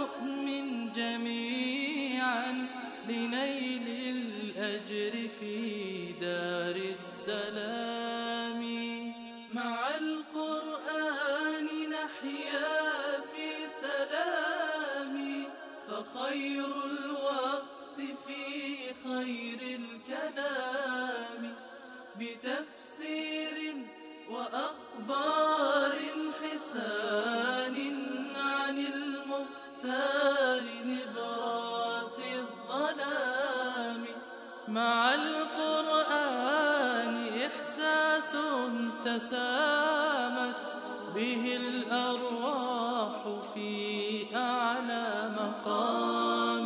المؤمن جميعا لنيل الأجر في دار السلام. مع القرآن نحيا في سلام، فخير الوقت في خير الكلام، بتفسير وأخبار حسان عن المختار نبراس الظلام. مع القرآن إحساس تسامت به الأرواح في أعلى مقام.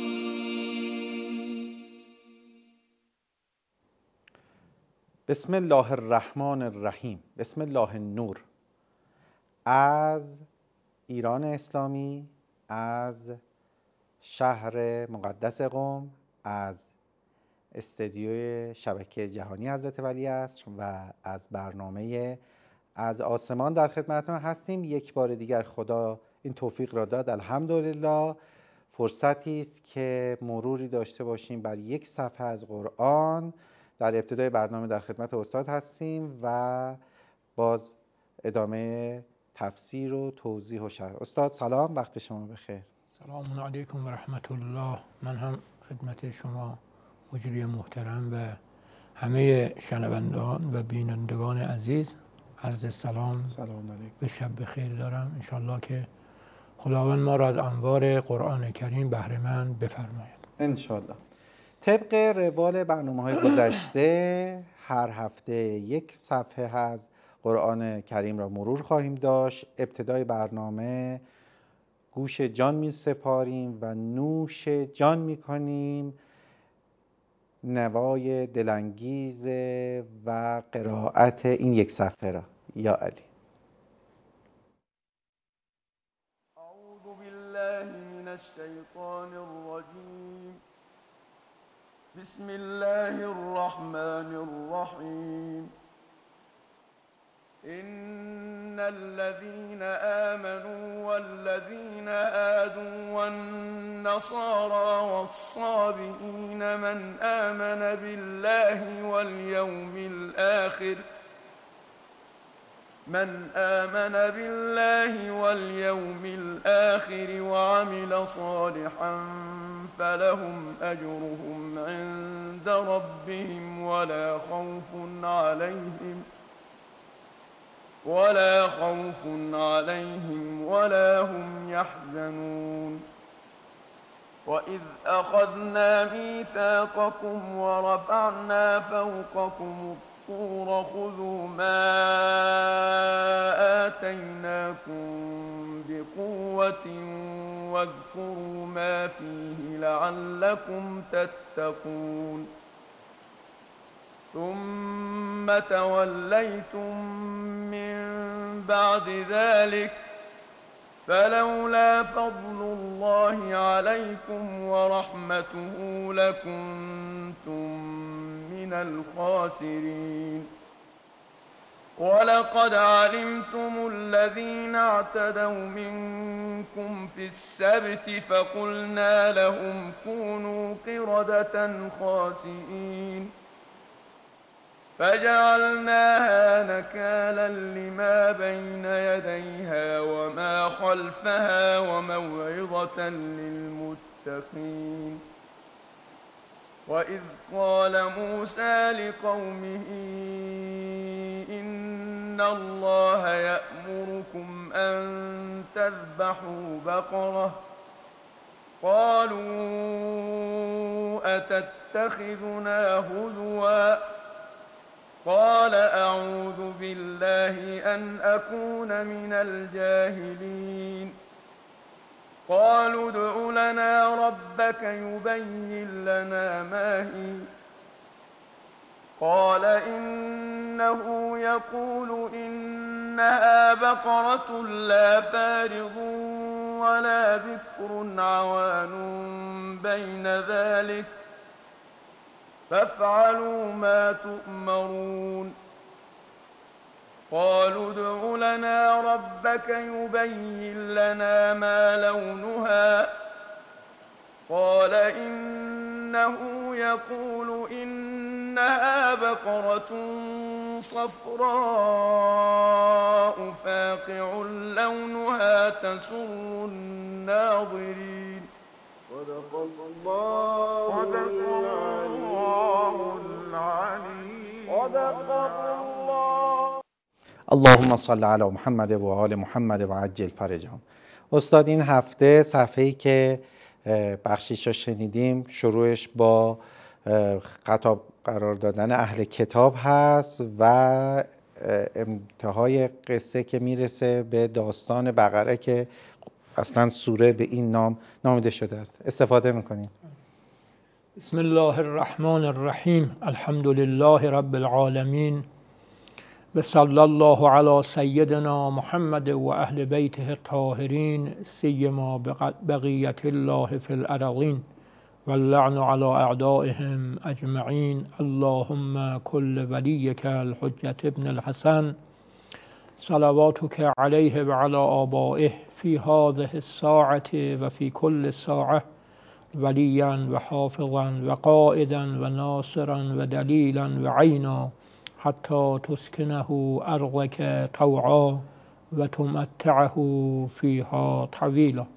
بسم الله الرحمن الرحیم. بسم الله النور. از ایران اسلامی، از شهر مقدس قم، از استدیوی شبکه جهانی حضرت ولیعصر و از برنامه از آسمان در خدمتتون هستیم. یک بار دیگر خدا این توفیق را داد، الحمدلله. فرصتی است که مروری داشته باشیم بر یک صفحه از قرآن. در ابتدای برنامه در خدمت استاد هستیم و باز ادامه تفسیر و توضیح و شرح. استاد سلام، وقت شما بخیر. سلام علیکم و رحمت الله. من هم خدمت شما مجری محترم و همه شنوندگان و بینندگان عزیز عرض سلام به شب بخیر دارم. انشالله که خداوند ما را از انوار قرآن کریم بهره مند بفرماید انشالله. طبق روال برنامه‌های گذشته هر هفته یک صفحه از قرآن کریم را مرور خواهیم داشت. ابتدای برنامه گوش جان می سپاریم و نوش جان می کنیم نوای دلانگیز و قرائت این یک صفحه را. یا علی. اعوذ بالله من الشیطان الرجیم. بسم الله الرحمن الرحیم. إن الذين آمنوا والذين هادوا والنصارى والصابئين من آمن بالله واليوم الآخر وعمل صالحا فلهم أجرهم عند ربهم ولا خوف عليهم ولا هم يحزنون. وإذ أخذنا ميثاقكم ورفعنا فوقكم الطور خذوا ما آتيناكم بقوة واذكروا ما فيه لعلكم تتقون. ثم توليتم من بعد ذلك فلولا فضل الله عليكم ورحمته لكنتم من الخاسرين. ولقد علمتم الذين اعتدوا منكم في السبت فقلنا لهم كونوا قردة خاسئين فجعلناها نكالا لما بين يديها وما خلفها وموعظة للمتقين. وإذ قال موسى لقومه إن الله يأمركم أن تذبحوا بقرة قالوا أتتخذنا هزوا قال أعوذ بالله أن أكون من الجاهلين. قالوا ادع لنا ربك يبين لنا ما هي قال إنه يقول إنها بقرة لا فارض ولا بكر عوان بين ذلك فافعلوا ما تؤمرون. قالوا ادع لنا ربك يبين لنا ما لونها قال إنه يقول إنها بقرة صفراء فاقع لونها تسر الناظرين. صدق الله العليم. صدق الله. اللهم صل علی محمد و آل محمد و عجل فرجهم. استاد این هفته صفحه‌ای که بخشیشو شنیدیم شروعش با خطاب قرار دادن اهل کتاب هست و انتهای قصه که میرسه به داستان بقره که اصلا سوره به این نام نامیده شده است. استفاده میکنیم. بسم الله الرحمن الرحیم. الحمد لله رب العالمین و صلی الله علی سیدنا محمد و اهل بیته الطاهرین سیما بقیت الله فی الارضین واللعن علی اعدائهم اجمعین. اللهم کل ولیک الحجة ابن الحسن صلواتك علیه و علی آبائه فی هذه الساعة و فی کل ساعة ولیا و حافظا و قائدا و ناصرا و دلیلا و عینا حتی تسکنه ارضک طوعا و تمتعه فیها طویلا.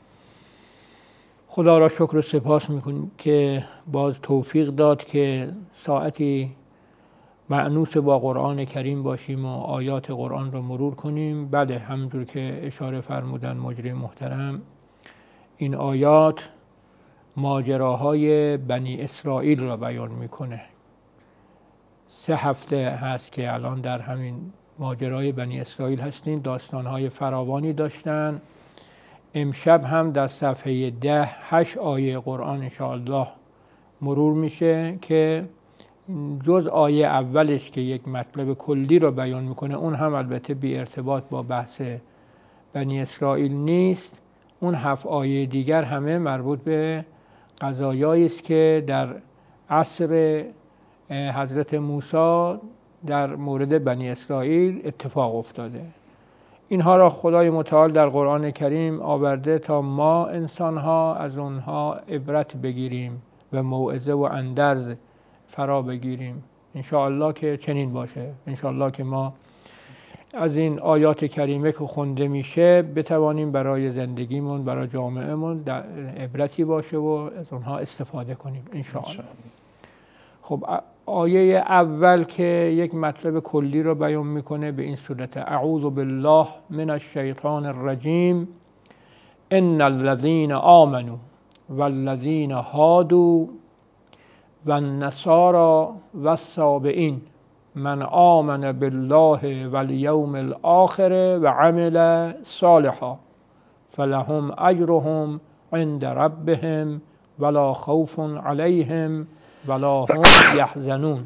خدا را شکر و سپاس میکنیم که باز توفیق داد که ساعتی مأنوس با قرآن کریم باشیم و آیات قرآن را مرور کنیم. بله، همونجور که اشاره فرمودن مجری محترم، این آیات ماجراهای بنی اسرائیل را بیان میکنه. 3 هفته هست که الان در همین ماجرای بنی اسرائیل هستیم. داستانهای فراوانی داشتن. امشب هم در صفحه 10 8 آیه قرآن انشاءالله مرور میشه که جز آیه اولش که یک مطلب کلی را بیان میکنه، اون هم البته بی ارتباط با بحث بنی اسرائیل نیست. اون 7 آیه دیگر همه مربوط به قضایایی است که در عصر حضرت موسی در مورد بنی اسرائیل اتفاق افتاده. اینها را خدای متعال در قرآن کریم آورده تا ما انسانها از اونها عبرت بگیریم و موعظه و اندرز فرا بگیریم. انشاءالله که چنین باشه. انشاءالله که ما از این آیات کریمه که خونده میشه بتوانیم برای زندگیمون، برای جامعهمون عبرتی باشه و از اونها استفاده کنیم انشاءالله. خب آیه اول که یک مطلب کلی رو بیان میکنه به این صورت: اعوذ بالله من الشیطان الرجیم ان الذين آمنوا والذين هادوا والنصارى والصابئين من آمن بالله والیوم الآخر وعمل صالحا فلهم اجرهم عند ربهم ولا خوف علیهم ولا هم یحزنون.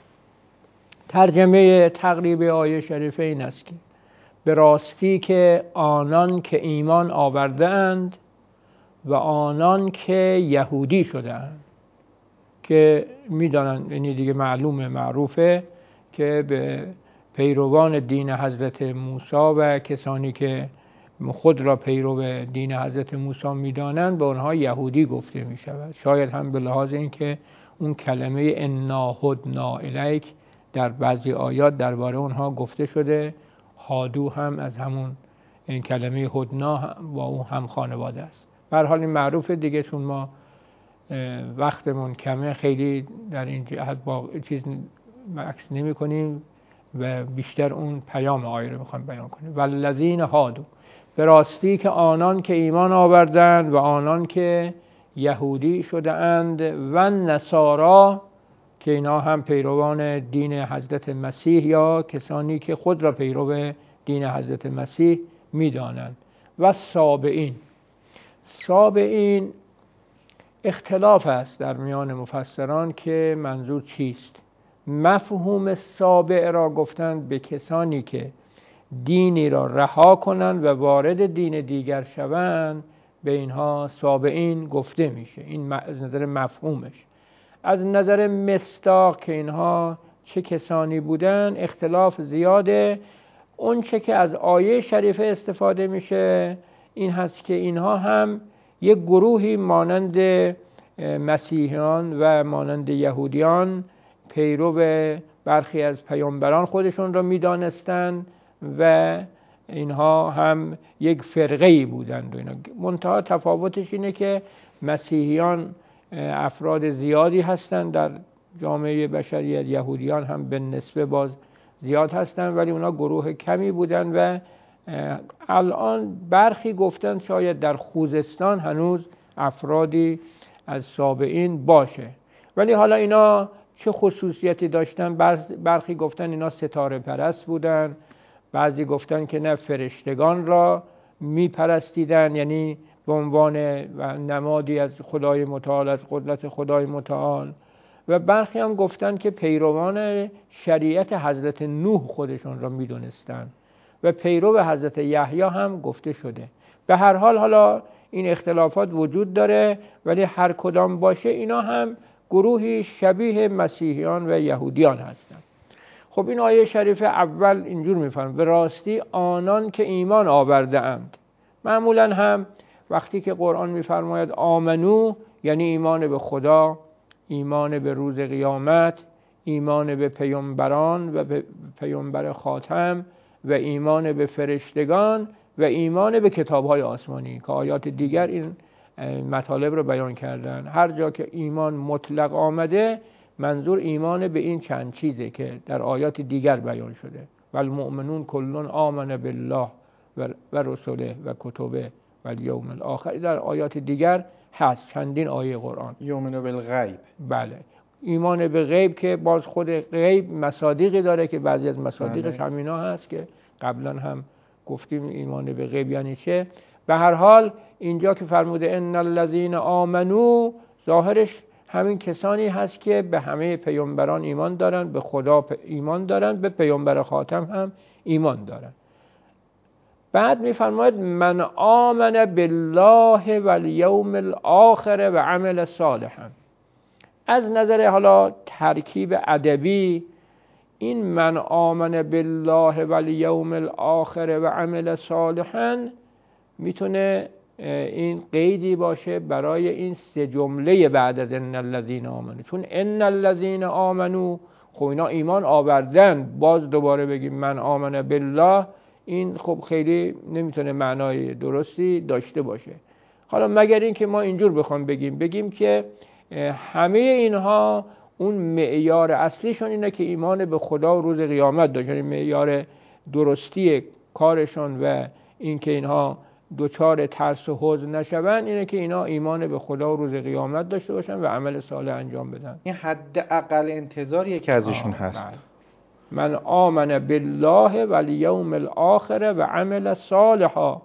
ترجمه تقریب آیه شریفه این است که به راستی که آنان که ایمان آورده اند و آنان که یهودی شده اند، که میدانند، یعنی دیگه معروفه که به پیروان دین حضرت موسی و کسانی که خود را پیرو دین حضرت موسی میدانند به آنها یهودی گفته می شود. شاید هم به لحاظ این که اون کلمه انا هدنا الیک در بعضی آیات درباره اونها گفته شده. هادو هم از همون این کلمه هدنا با اون هم خانواده است. به هر حال این معروفه دیگه، چون ما وقتمون کمه خیلی در این جهت با چیز عکس نمی کنیم و بیشتر اون پیام آیه رو میخوام بیان کنیم. والذین هادو، به راستی که آنان که ایمان آوردند و آنان که یهودی شده اند، و نصارا که اینا هم پیروان دین حضرت مسیح یا کسانی که خود را پیرو دین حضرت مسیح میدانند، و سابئین. سابئین اختلاف است در میان مفسران که منظور چیست. مفهوم سابع را گفتند به کسانی که دینی را رها کنند و وارد دین دیگر شوند، به اینها سابعین گفته میشه. این از نظر مفهومش. از نظر مصداق که اینها چه کسانی بودن اختلاف زیاده. اون چه که از آیه شریفه استفاده میشه این هست که اینها هم یک گروهی مانند مسیحیان و مانند یهودیان پیرو برخی از پیامبران خودشون را میدانستند و اینها هم یک فرقه‌ای بودند. منتها تفاوتش اینه که مسیحیان افراد زیادی هستند در جامعه بشریت، یهودیان هم به نسبه باز زیاد هستند، ولی اونا گروه کمی بودند و الان برخی گفتند شاید در خوزستان هنوز افرادی از سابعین باشه. ولی حالا اینا چه خصوصیتی داشتن؟ برخی گفتن اینا ستاره پرست بودن، بعضی گفتن که نه فرشتگان را می پرستیدن، یعنی به عنوان نمادی از خدای متعال، از قدرت خدای متعال. و برخی هم گفتن که پیروان شریعت حضرت نوح خودشون را می دونستن و پیرو حضرت یحیی هم گفته شده. به هر حال حالا این اختلافات وجود داره، ولی هر کدام باشه اینا هم گروهی شبیه مسیحیان و یهودیان هستند. خب این آیه شریفه اول اینجور میفرمه به راستی آنان که ایمان آورده اند. معمولا هم وقتی که قرآن میفرماید آمنو یعنی ایمان به خدا، ایمان به روز قیامت، ایمان به پیامبران و به پیامبر خاتم و ایمان به فرشتگان و ایمان به کتاب‌های آسمانی که آیات دیگر این مطالب رو بیان کردن. هر جا که ایمان مطلق آمده منظور ایمان به این چند چیزه که در آیات دیگر بیان شده. والمؤمنون کلون آمن بالله و رسوله و کتبه و الیوم الاخر در آیات دیگر هست، چندین آیه قرآن. یؤمن بالغیب. بله، ایمان به غیب که باز خود غیب مصادیقی داره که بعضی از مصادیقش همینا هست که قبلا هم گفتیم ایمان به غیب یعنی چه. به هر حال اینجا که فرموده ان الذین آمنو ظاهرش همین کسانی هست که به همه پیامبران ایمان دارن، به خدا ایمان دارن، به پیامبر خاتم هم ایمان دارن. بعد میفرماید من آمن بالله و الیوم الاخر و عمل صالحا. از نظر حالا ترکیب ادبی این من آمن بالله و الیوم الاخر و عمل صالحا میتونه این قیدی باشه برای این سه جمله بعد از ان الذین آمنو، چون ان الذین آمنو خب اینا ایمان آوردن، باز دوباره بگیم من آمن بالله این خب خیلی نمیتونه معنای درستی داشته باشه. حالا مگر این که ما اینجور بخوام بگیم که همه اینها اون معیار اصلیشون اینه که ایمان به خدا و روز قیامت داشتن، معیار درستی کارشون و این که اینها دوچار ترس و حزن نشون اینه که اینا ایمان به خدا و روز قیامت داشته باشن و عمل صالح انجام بدن. این حداقل انتظاریه که ازشون هست. من آمن بالله و الیوم الاخر و عمل صالحا.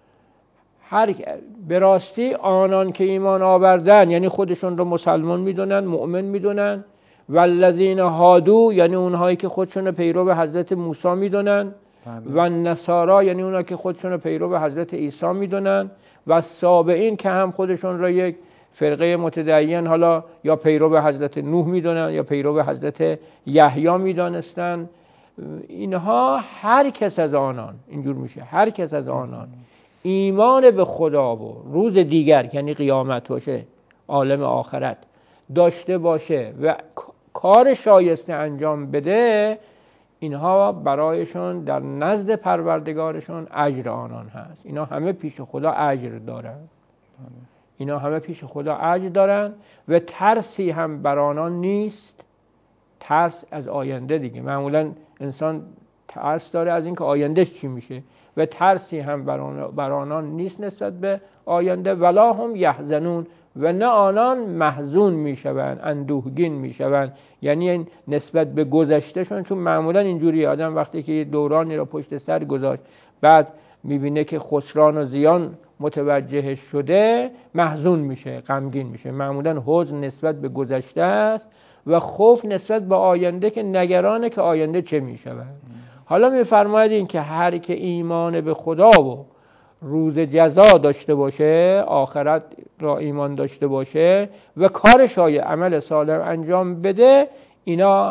به راستی آنان که ایمان آوردن یعنی خودشون رو مسلمان میدونن، مؤمن میدونن، و الذین هادو یعنی اونهایی که خودشون رو پیرو حضرت موسی میدونن، و نصارا یعنی اونها که خودشون رو پیرو حضرت عیسی میدونن، و سابعین که هم خودشون رو یک فرقه متدین حالا یا پیرو حضرت نوح میدونن یا پیرو حضرت یحیی میدانستن. اینها هر کس از آنان، اینجور میشه هر کس از آنان ایمان به خدا و روز دیگر یعنی قیامت باشه، عالم آخرت داشته باشه و کار شایسته انجام بده، اینها برایشون در نزد پروردگارشون اجر آنان هست. اینا همه پیش خدا اجر دارن، اینا همه پیش خدا اجر دارن و ترسی هم بر آنان نیست. ترس از آینده دیگه، معمولا انسان ترس داره از اینکه آیندهش چی میشه و ترسی هم بر آنان نیست نسبت به آینده. ولا هم یحزنون و نه آنان محزون میشوند، اندوهگین میشوند، یعنی نسبت به گذشتهشون. چون معمولا اینجوری آدم وقتی که دورانی رو پشت سر گذاشت بعد میبینه که خسران و زیان متوجه شده محزون میشه، غمگین میشه. معمولا حزن نسبت به گذشته است و خوف نسبت به آینده که نگرانه که آینده چه میشود. حالا میفرماید این که هر که ایمان به خدا و روز جزا داشته باشه، آخرت را ایمان داشته باشه و کارش های عمل صالح انجام بده، اینا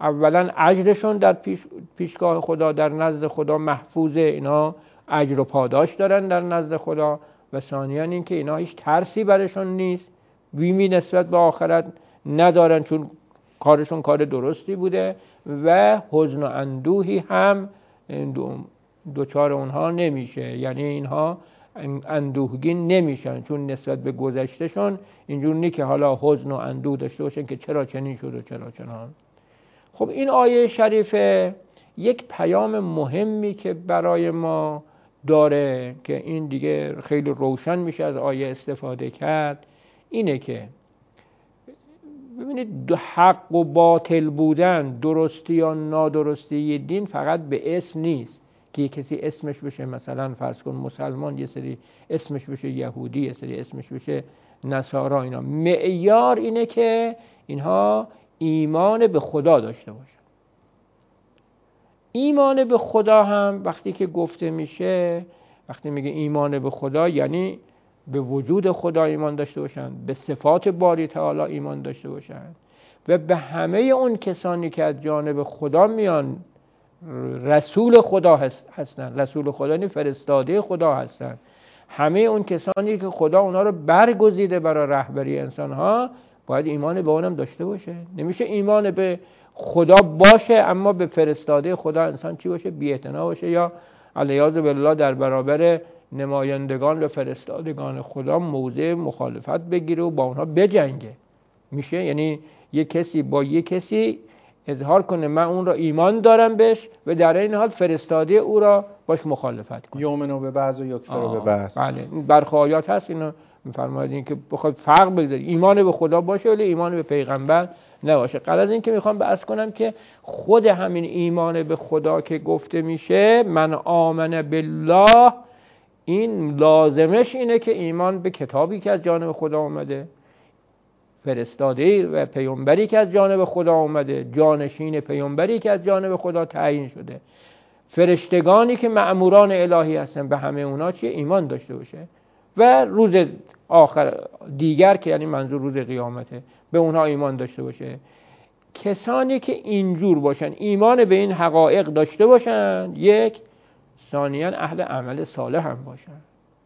اولا اجرشون در پیشگاه خدا در نزد خدا محفوظه، اینا اجر و پاداش دارن در نزد خدا. و ثانیاً این که اینا هیچ ترسی برشون نیست، بیمی نسبت به آخرت ندارن چون کارشون کار درستی بوده و حزن و اندوهی هم دوچار اونها نمیشه، یعنی اینها اندوهگین نمیشن چون نسبت به گذشتهشون اینجور نی که حالا حزن و اندوه داشته باشن که چرا چنین شد و چرا چنان. خب این آیه شریفه یک پیام مهمی که برای ما داره که این دیگه خیلی روشن میشه از آیه استفاده کرد، اینه که ببینید حق و باطل بودن، درستی یا نادرستی دین فقط به اسم نیست که کسی اسمش بشه مثلا فرض کن مسلمان، یه سری اسمش بشه یهودی، یه سری اسمش بشه نصارا. اینا معیار اینه که اینها ایمان به خدا داشته باشن. ایمان به خدا هم وقتی که گفته میشه، وقتی میگه ایمان به خدا یعنی به وجود خدا ایمان داشته باشن، به صفات باری تعالی ایمان داشته باشن و به همه اون کسانی که از جانب خدا میان رسول خدا هستن. رسول خدا یعنی فرستاده خدا هستن. همه اون کسانی که خدا اونا رو برگزیده برای رهبری انسانها باید ایمان به اونم داشته باشه. نمیشه ایمان به خدا باشه اما به فرستاده خدا انسان چی باشه؟ بی‌اعتنا باشه یا علیاذ بالله در برابر نمایندگان و فرستادگان خدا موضع مخالفت بگیره و با اونها بجنگه. میشه؟ یعنی یک کسی با یک کسی اظهار کنه من اون را ایمان دارم بهش و در این حال فرستاده او را باش مخالفت کنه. یؤمنو به بعض و یکفرو به بعض. بله، برخی آیات هست اینو میفرماید که بخواد فرق بگذاری، ایمان به خدا باشه ولی ایمان به پیغمبر نباشه. غرض این که میخوام عرض کنم که خود همین ایمان به خدا که گفته میشه من آمن بالله، این لازمش اینه که ایمان به کتابی که از جانب خدا اومده، فرستاده و پیامبری که از جانب خدا اومده، جانشین پیامبری که از جانب خدا تعیین شده، فرشتگانی که مأموران الهی هستن، به همه اونا چیه؟ ایمان داشته باشه. و روز آخر دیگر که یعنی منظور روز قیامته، به اونها ایمان داشته باشه. کسانی که اینجور باشن، ایمان به این حقایق داشته باشن، یک، ثانیاً اهل عمل صالح هم باشن.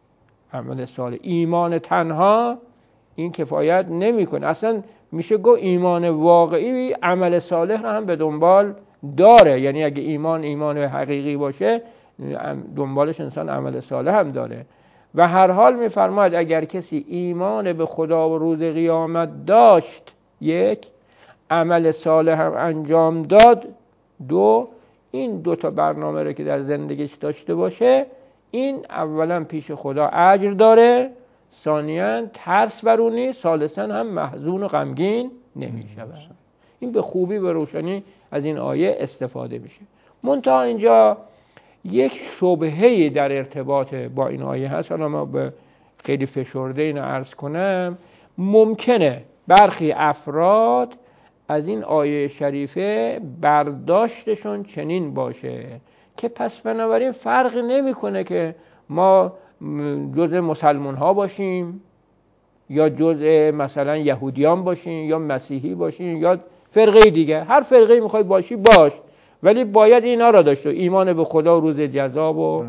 عمل صالح، ایمان تنها این کفایت نمیکنه. اصلا میشه گفت ایمان واقعی عمل صالح رو هم به دنبال داره. یعنی اگه ایمان حقیقی باشه دنبالش انسان عمل صالح هم داره. و هر حال میفرماید اگر کسی ایمان به خدا و روز قیامت داشت، یک، عمل صالح هم انجام داد، دو، این دو تا برنامه رو که در زندگیش داشته باشه، این اولا پیش خدا اجر داره، ثانیاً ترس بر اون نیست، ثالثاً هم محزون و غمگین نمی‌شود. این به خوبی به روشنی از این آیه استفاده میشه. منتها اینجا یک شبهه‌ای در ارتباط با این آیه هست. حالا ما به خیلی فشرده اینو عرض کنم. ممکنه برخی افراد از این آیه شریفه برداشتشون چنین باشه که پس بنابراین فرقی نمی‌کنه که ما جزء مسلمان ها باشیم یا جزء مثلا یهودیان باشیم یا مسیحی باشیم یا فرقه دیگه، هر فرقه میخوای باشی باش، ولی باید اینا را داشته، ایمان به خدا و روز جزا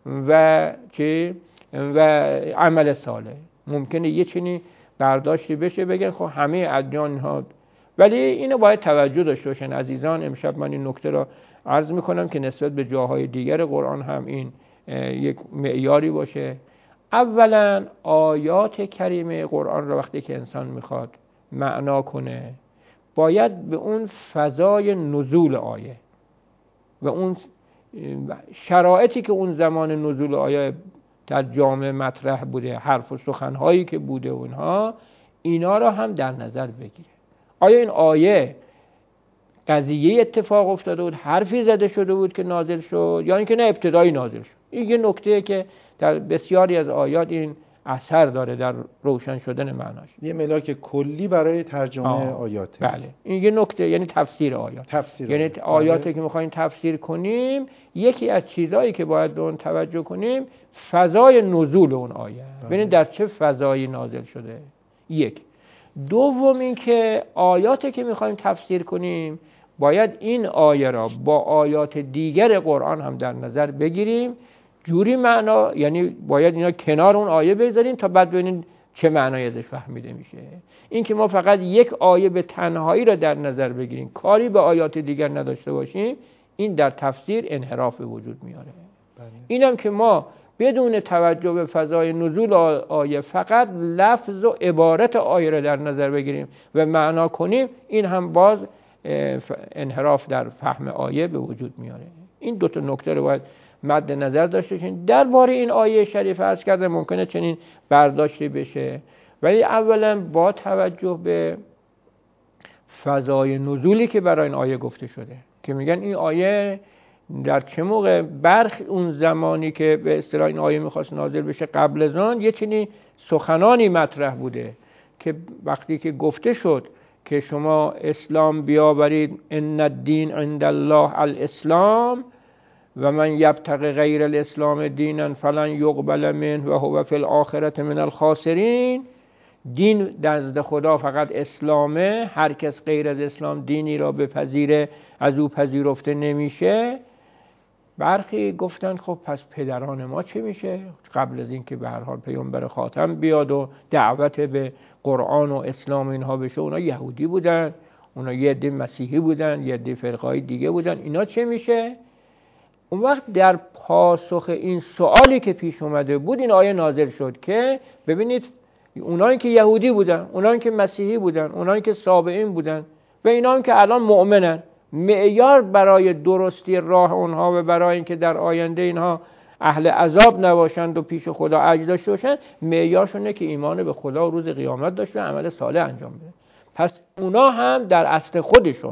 و چی و عمل صالح. ممکنه یه چنین برداشتی بشه بگن خب همه ادیان ها، ولی اینو باید توجه داشته باشن عزیزان. امشب من این نکته را عرض میکنم که نسبت به جاهای دیگر قرآن هم این یک معیاری باشه. اولا آیات کریمه قرآن را وقتی که انسان میخواد معنا کنه باید به اون فضای نزول آیه و اون شرایطی که اون زمان نزول آیه در جامعه مطرح بوده، حرف و سخنهایی که بوده و اینا را هم در نظر بگیره. آیا این آیه قضیه اتفاق افتاده بود، حرفی زده شده بود که نازل شد، یا اینکه نه ابتدایی نازل شد؟ این یه نکته که در بسیاری از آیات این اثر داره در روشن شدن معناش. یه ملاک کلی برای ترجمه آیاته. بله، این یه نکته، یعنی تفسیر آیات. یعنی آیاتی که می‌خوایم تفسیر کنیم، یکی از چیزایی که باید به اون توجه کنیم فضای نزول اون آیه. ببینید در چه فضایی نازل شده. یک. دوم این که آیاتی که می‌خوایم تفسیر کنیم باید این آیه را با آیات دیگر قرآن هم در نظر بگیریم، جوری معنا، یعنی باید اینا کنار اون آیه بذاریم تا بعد ببینیم چه معنایی ازش فهمیده میشه. این که ما فقط یک آیه به تنهایی را در نظر بگیریم، کاری به آیات دیگر نداشته باشیم، این در تفسیر انحراف به وجود میاره. اینم که ما بدون توجه به فضای نزول آیه فقط لفظ و عبارت آیه را در نظر بگیریم و معنا کنیم، این هم باز انحراف در فهم آیه به وجود میاره. این دو تا نکته رو باید مد نظر داشته باشین. درباره این آیه شریف عرض کردم ممکنه چنین برداشتی بشه، ولی اولا با توجه به فضای نزولی که برای این آیه گفته شده که میگن این آیه در چه موقع، اون زمانی که به اصطلاح این آیه میخواست نازل بشه قبل از آن یه چنین سخنانی مطرح بوده که وقتی که گفته شد که شما اسلام بیاورید، ان الدین عند الله الاسلام و من یبتغی غیر الاسلام دینا فلن یقبل منه و هو فی الاخره من الخاسرین، دین نزد خدا فقط اسلامه، هر کس غیر از اسلام دینی را بپذیره از او پذیرفته نمیشه. برخی گفتن خب پس پدران ما چه میشه؟ قبل از این که به هر حال پیامبر خاتم بیاد و دعوت به قرآن و اسلام اینها بشه، اونا یهودی بودن، اونا یه عده مسیحی بودن، یه عده فرقه‌های دیگه بودن، اینا چه میشه؟ اون وقت در پاسخ این سوالی که پیش اومده بود این آیه نازل شد که ببینید اونایی که یهودی بودن، اونایی که مسیحی بودن، اونایی که سابعین بودن و اینایی که الان مؤمنن، معیار برای درستی راه اونها و برای اینکه در آینده اینها اهل عذاب نباشند و پیش خدا عجز داشته باشند، معیارشونه که ایمان به خدا و روز قیامت داشته و عمل صالح انجام بده. پس اونا هم در اصل خودشون،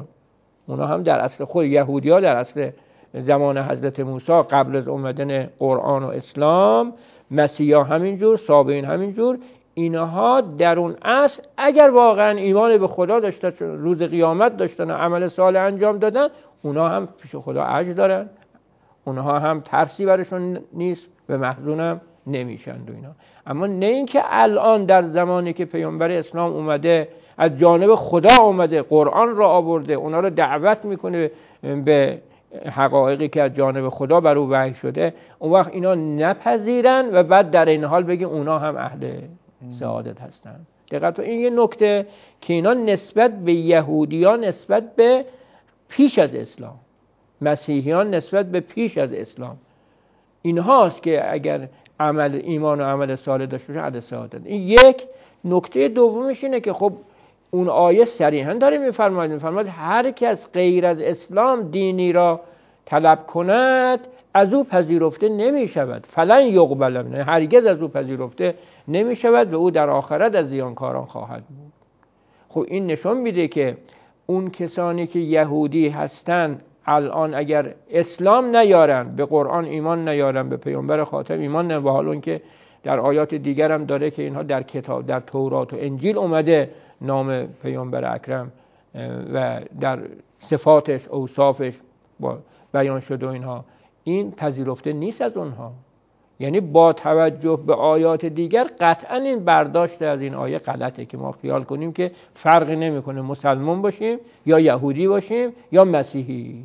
یهودی‌ها در اصل زمان حضرت موسی قبل از اومدن قرآن و اسلام، مسیحا همینجور، سابعین همینجور، اینها در اون اصل اگر واقعا ایمان به خدا داشتن، روز قیامت داشتن و عمل صالح انجام دادن، اونها هم پیش خدا عجز دارن، اونها هم ترسی برشون نیست و محزون هم نمیشند و اینا. اما نه اینکه الان در زمانی که پیامبر اسلام اومده، از جانب خدا اومده، قرآن را آورده، اونا رو دعوت میکنه به حقایقی که از جانب خدا بر او وحی شده، اون وقت اینا نپذیرن و بعد در این حال بگی اونا هم اهل سعادت هستن. دقیقاً این یه نکته که اینا نسبت به یهودیان نسبت به پیش از اسلام، مسیحیان نسبت به پیش از اسلام، اینهاست که اگر ایمان و عمل صالح داشته باشه اهل سعادت. این یک. نکته دومش اینه که خب اون آیه صریحاً داره میفرماید هر کس غیر از اسلام دینی را طلب کند از او پذیرفته نمی شود، فلن یقبل منه، هرگز از او پذیرفته نمی شود و او در آخرت از زیانکاران خواهد بود. خب این نشون میده که اون کسانی که یهودی هستن الان اگر اسلام نیارن، به قرآن ایمان نیارن، به پیامبر خاتم ایمان نیارن، و حالا اون که در آیات دیگر هم داره که اینها در کتاب، در تورات و انجیل اومده نام پیامبر اکرم و در صفاتش، اوصافش بیان شده و اینها، این پذیرفته نیست از اونها. یعنی با توجه به آیات دیگر قطعا این برداشت از این آیه غلطه که ما خیال کنیم که فرقی نمیکنه مسلمان باشیم یا یهودی باشیم یا مسیحی.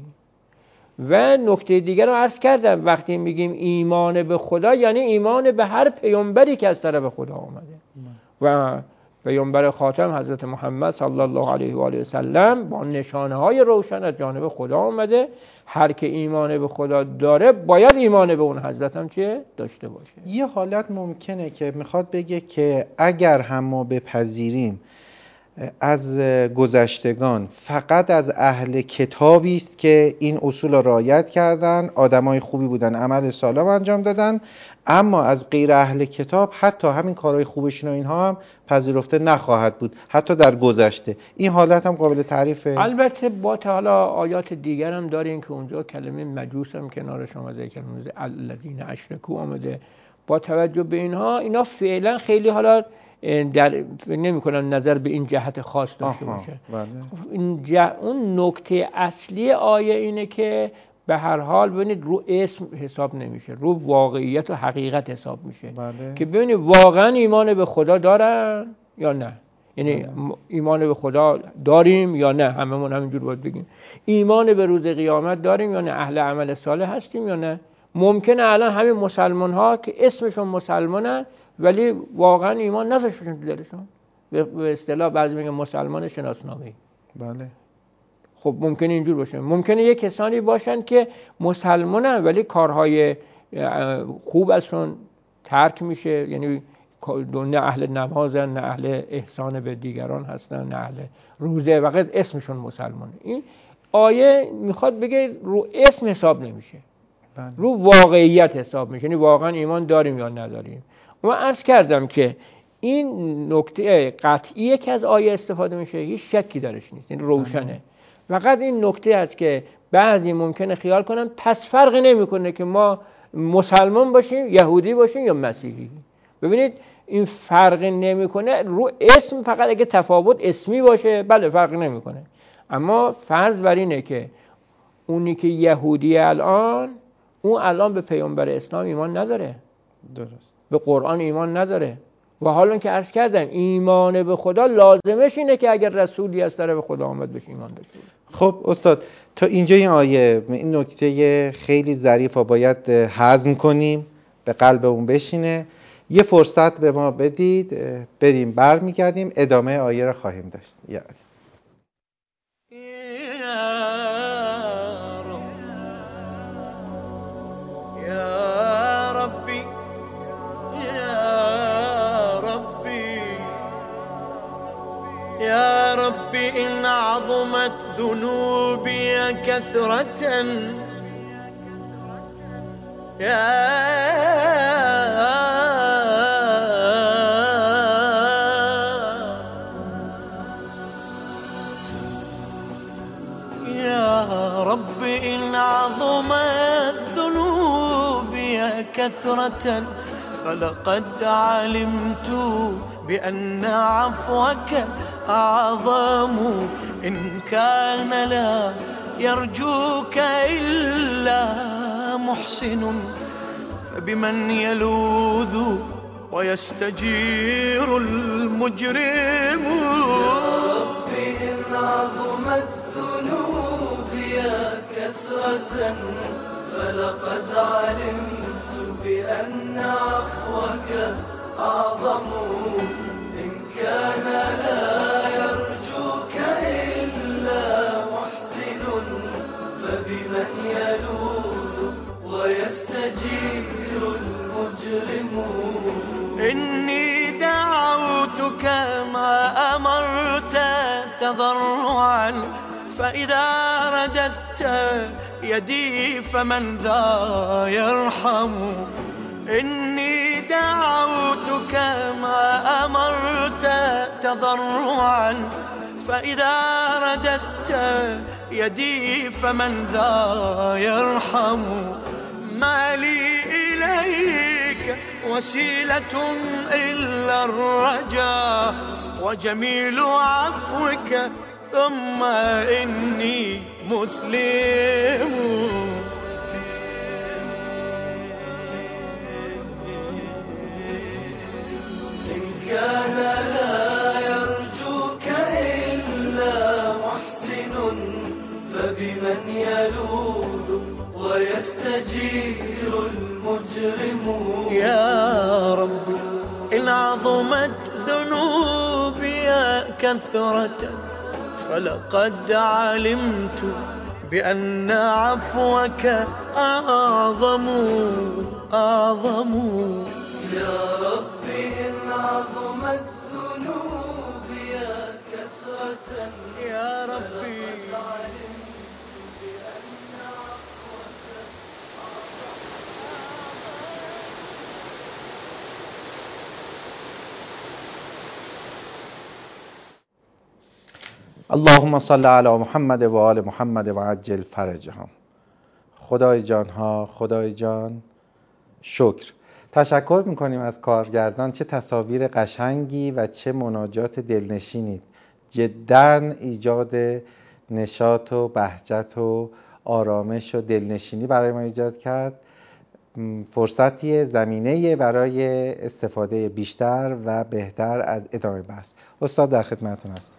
و نکته دیگر رو عرض کردم، وقتی میگیم ایمان به خدا یعنی ایمان به هر پیامبری که از طرف خدا آمده و پیامبر خاتم حضرت محمد صلی الله علیه و آله و سلم با نشانه های روشن از جانب خدا آمده. هر که ایمان به خدا داره باید ایمان به اون حضرت هم چه داشته باشه. یه حالت ممکنه که میخواد بگه که اگر هم ما بپذیریم از گذشتگان فقط از اهل کتابی است که این اصول را رعایت کردن، آدمای خوبی بودن، عمل صالح انجام دادن، اما از غیر اهل کتاب حتی همین کارهای خوبشون و اینها هم پذیرفته نخواهد بود، حتی در گذشته. این حالت هم قابل تعریفه. البته با حالا آیات دیگر هم داریم که اونجا کلمه مجوس هم کنارش اومده، کلمه الذین اشرکوا اومده. با توجه به اینا فعلا خیلی حالا در نمی‌کنن نظر به این جهت خاص داشته باشه. بله. اون نکته اصلی آیه اینه که به هر حال ببینید رو اسم حساب نمیشه، رو واقعیت و حقیقت حساب میشه. بله. که ببینید واقعا ایمان به خدا دارن یا نه. یعنی ایمان به خدا داریم یا نه؟ هممون همینجور باید بگیم. ایمان به روز قیامت داریم یا نه؟ اهل عمل صالح هستیم یا نه؟ ممکنه الان همین مسلمان ها که اسمشون مسلمانن ولی واقعا ایمان نذاشتن تو دلشون، به اصطلاح بعضی میگن مسلمان شناسنامه‌ای. بله. خب ممکنه اینجور باشه. ممکنه یه کسانی باشن که مسلمانن ولی کارهای خوب ازشون ترک میشه، یعنی نه اهل نمازن، نه اهل احسان به دیگران هستن، نه اهل روزه، فقط اسمشون مسلمانه. این آیه میخواد بگه رو اسم حساب نمیشه، رو واقعیت حساب میشه، یعنی واقعا ایمان داریم یا نداریم. من عرض کردم که این نکته قطعیه که از آیه استفاده میشه، هیچ شکی درش نیست، یعنی روشنه. فقط این نکته است که بعضی ممکنه خیال کنن پس فرقی نمیکنه که ما مسلمان باشیم، یهودی باشیم یا مسیحی. ببینید این فرق نمیکنه، رو اسم فقط اگه تفاوت اسمی باشه بله فرق نمیکنه. اما فرض بر اینه که اونی که یهودی الان، اون الان به پیامبر اسلام ایمان نداره، درست، به قرآن ایمان نداره. و حالا که عرض کردم ایمان به خدا لازمش اینه که اگر رسولی از طرف خدا آمد بهش ایمان داشته. خب استاد تا اینجا این آیه، این نکته خیلی ظریف و باید هضم کنیم، به قلبمون بشینه. یه فرصت به ما بدید بریم برمیگردیم ادامه آیه را خواهیم داشت. يا رب إن عظمت ذنوبي كثرة يا رب إن عظمت ذنوبي كثرة فلقد علمت بأن عفوك أعظم إن كان لا يرجوك إلا محسن فبمن يلوذ ويستجير المجرم. يا رب إن عظمت ذنوبي كثرة فلقد علمت بأن عفوك أعظم إن كان لا يرجوك إلا محسن فبمن يلوذ ويستجير المجرم. إني دعوتك ما أمرت تضرعا فإذا رددت يدي فمن ذا يرحم. إني دعوتك ما أمرت تضرعا فإذا رددت يدي فمن ذا يرحم. ما لي إليك وسيلة إلا الرجاء وجميل عفوك ثم إني مسلم. كان لا يرجوك إلا محسن فبمن يلوذ ويستجير المجرم. يا رب إن عظمت ذنوبي كثرة فلقد علمت بأن عفوك أعظم. يا رب إن عظمت ذنوبي كثرة يا ربي اللهم صل علی محمد و آل محمد و عجل فرجهم. خدای جانها، خدای جان، شکر. تشکر میکنیم از کارگردان، چه تصاویر قشنگی و چه مناجات دلنشینی، جداً ایجاد نشاط و بهجت و آرامش و دلنشینی برای ما ایجاد کرد. فرصتی زمینه برای استفاده بیشتر و بهتر از ادامه بحث. استاد در خدمتتون هستم.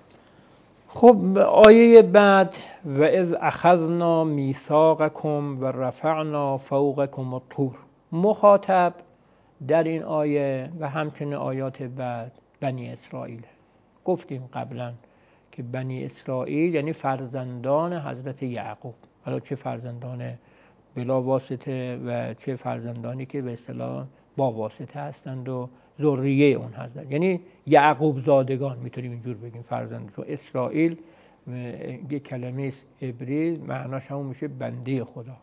خب آیه بعد و اذ اخذنا میثاقکم و رفعنا فوقکم الطور، مخاطب در این آیه و همچنین آیات بعد بنی اسرائیل. گفتیم قبلا که بنی اسرائیل یعنی فرزندان حضرت یعقوب، حالا چه فرزندان بلا واسطه و چه فرزندانی که به اصطلاح با واسطه هستند و ذریه اون هستند، یعنی یعقوب زادگان میتونیم اینجور بگیم فرزند. چون اسرائیل یک کلمه عبری معناش همون میشه بنده خدا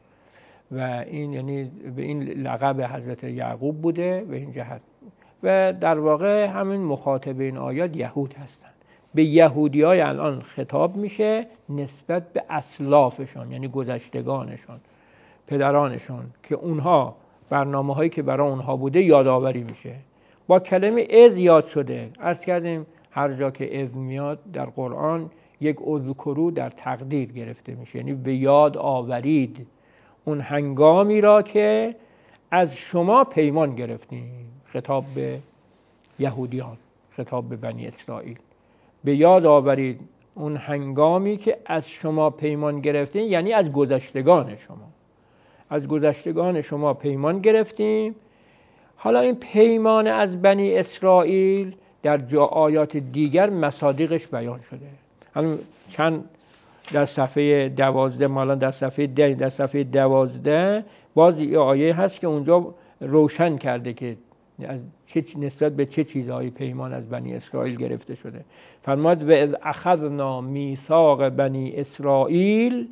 و این یعنی به این لقب حضرت یعقوب بوده به این جهت و در واقع همین مخاطب این آیات یهود هستند. به یهودیای الان خطاب میشه نسبت به اسلافشون، یعنی گذشتگانشون، پدرانشون، که اونها برنامه هایی که برای اونها بوده یادآوری میشه. با کلمه اذ یاد شده. عرض کردیم هر جا که اذ میاد در قرآن یک اذکرو در تقدیر گرفته میشه، یعنی به یاد آورید اون هنگامی را که از شما پیمان گرفتیم. خطاب به یهودیان، خطاب به بنی اسرائیل. به یاد آورید اون هنگامی که از شما پیمان گرفتیم، یعنی از گذشتگان شما. از گذشتگان شما پیمان گرفتیم. حالا این پیمان از بنی اسرائیل در آیات دیگر مصادیقش بیان شده. حالا چند در صفحه 12 مالا در صفحه 12 باز یه آیه هست که اونجا روشن کرده که از نسبت به چه چیزهایی پیمان از بنی اسرائیل گرفته شده. فرمود و اذ اخذنا میثاق بنی اسرائیل،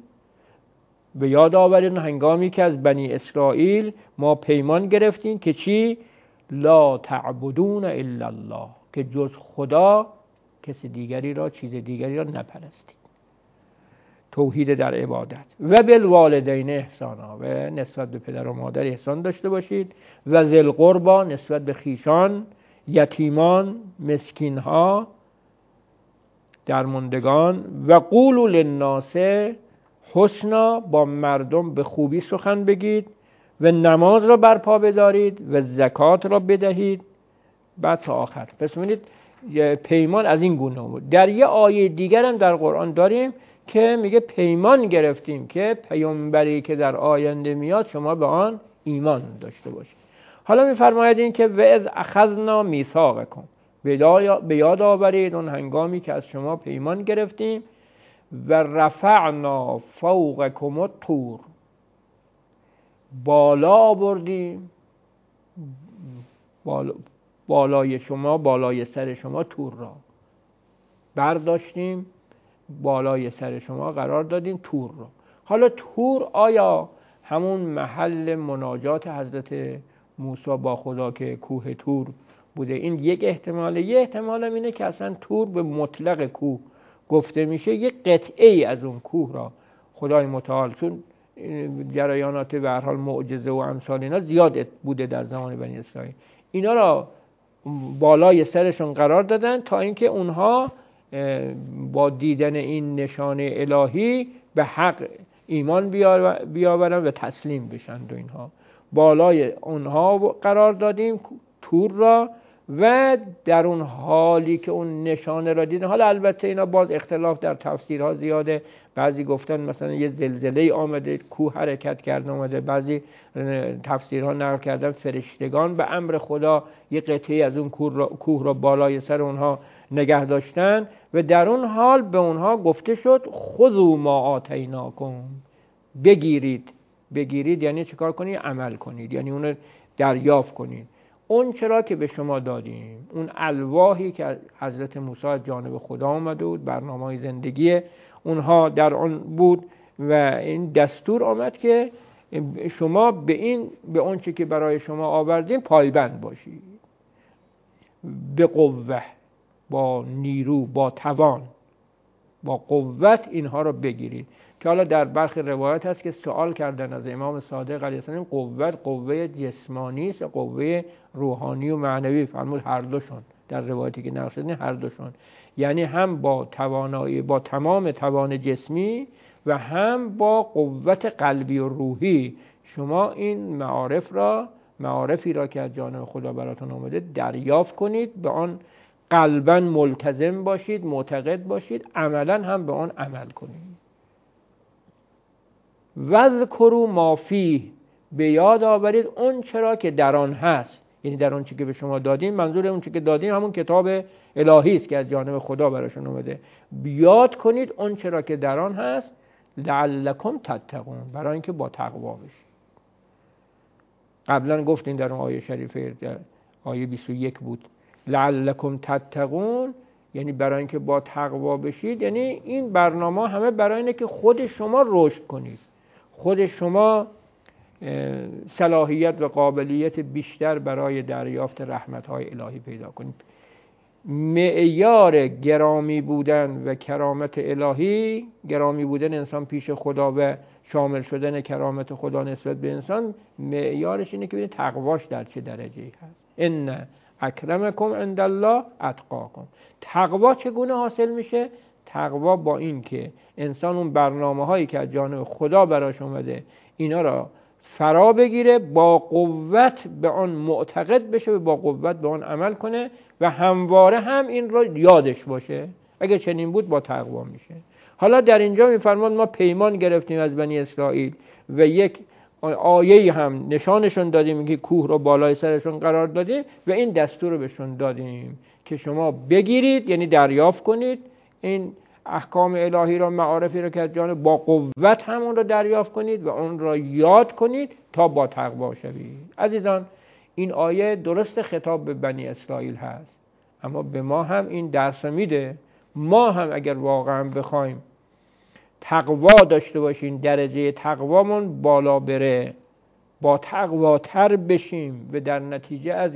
به یاد آورید هنگامی که از بنی اسرائیل ما پیمان گرفتیم که چی؟ لا تعبدون الا الله، که جز خدا کسی دیگری را، چیز دیگری را نپرستید. توحید در عبادت. و بالوالدین احسانا، و نسبت به پدر و مادر احسان داشته باشید. و ذی القربی، نسبت به خویشان، یتیمان، مسکینها، درماندگان. و قولوا للناس حسنا، با مردم به خوبی سخن بگید. و نماز را برپا بدارید و زکات را بدهید. بعد تا آخر. پس ببینید پیمان از این گونه بود. در یه آیه دیگر هم در قرآن داریم که میگه پیمان گرفتیم که پیامبری که در آینده میاد شما به آن ایمان داشته باشید. حالا میفرماید این که و اذ اخذنا میثاقکم، به یاد آورید اون هنگامی که از شما پیمان گرفتیم. و رفعنا فوقکم الطور، بالا آوردیم بالای شما، بالای سر شما طور را برداشتیم، بالای سر شما قرار دادیم طور را. حالا طور آیا همون محل مناجات حضرت موسی با خدا که کوه طور بوده؟ این یک احتماله. یه احتمال هم اینه که اصلا طور به مطلق کوه گفته میشه، یک قطعه از اون کوه را خدای متعال، چون جریانات به هر حال معجزه و امثال اینا زیاد بوده در زمان بنی اسرائیل، اینا را بالای سرشون قرار دادن تا اینکه اونها با دیدن این نشانه الهی به حق ایمان بیاورن و تسلیم بشن. و اینها بالای اونها قرار دادیم طور را. و در اون حالی که اون نشانه را دیدن، حالا البته اینا باز اختلاف در تفسیرها زیاده. بعضی گفتن مثلا یه زلزله آمده کوه حرکت کرده اومده، بعضی تفسیرها نقل کردن فرشتگان به امر خدا یه قطعه از اون کوه را بالای سر اونها نگه داشتن و در اون حال به اونها گفته شد خذوا ما آتیناکم، بگیرید یعنی چیکار کنید؟ عمل کنید، یعنی اون دریافت کنید. اون چرا که به شما دادیم، اون الواحی که حضرت موسی از جانب خدا آمده بود، برنامه‌های زندگی اونها در آن بود و این دستور آمد که شما به اون چی که برای شما آوردیم پایبند باشید، به قوه، با نیرو، با توان، با قوت اینها رو بگیرید. که حالا در برخی روایت هست که سوال کردن از امام صادق علیه السلام قوه جسمانی است یا قوه روحانی و معنوی؟ فرمود هر دوشون. در روایتی که نقل شده هر دوشون، یعنی هم با توانایی، با تمام توان جسمی و هم با قوت قلبی و روحی شما این معارفی را که از جانب خدا براتون آمده دریافت کنید، به آن قلباً ملتزم باشید، معتقد باشید، عملاً هم به آن عمل کنید. وذکروا ما فیه، به یاد آورید اون چرا که در آن هست. یعنی در اون چی که به شما دادیم، منظور اون چی که دادیم همون کتاب الهی است که از جانب خدا براشون اومده. بیاد کنید اون چرا که در آن هست، لعلکم تتقون، برای اینکه با تقوا بشید. قبلا گفتین در اون آیه شریفه، در آیه 21 بود، لعلکم تتقون، یعنی برای اینکه با تقوا بشید. یعنی این برنامه همه برای اینه که خود شما رشد کنید، خود شما صلاحیت و قابلیت بیشتر برای دریافت رحمت‌های الهی پیدا کنید. معیار گرامی بودن و کرامت الهی، گرامی بودن انسان پیش خدا و شامل شدن کرامت خدا نسبت به انسان، معیارش اینه که ببینید تقواش در چه درجه‌ای هست. ان اکرمکم عند الله اتقاکم. تقوا چگونه حاصل میشه؟ تقوا با این که انسان اون برنامه‌هایی که از جانب خدا براش اومده اینا را فرا بگیره، با قوت به آن معتقد بشه و با قوت به آن عمل کنه و همواره هم این را یادش باشه. اگه چنین بود با تقوا میشه. حالا در اینجا میفرماد ما پیمان گرفتیم از بنی اسرائیل و یک آیه هم نشانشون دادیم که کوه رو بالای سرشون قرار دادیم و این دستور رو بهشون دادیم که شما بگیرید، یعنی دریافت کنید این احکام الهی را، معارفی را که از جانب، با قوت همون را دریافت کنید و اون را یاد کنید تا با تقوا شوید. عزیزان، این آیه درست خطاب به بنی اسرائیل هست، اما به ما هم این درس میده. ما هم اگر واقعا بخوایم تقوا داشته باشیم، درجه تقوامون بالا بره، با تقواتر بشیم و در نتیجه از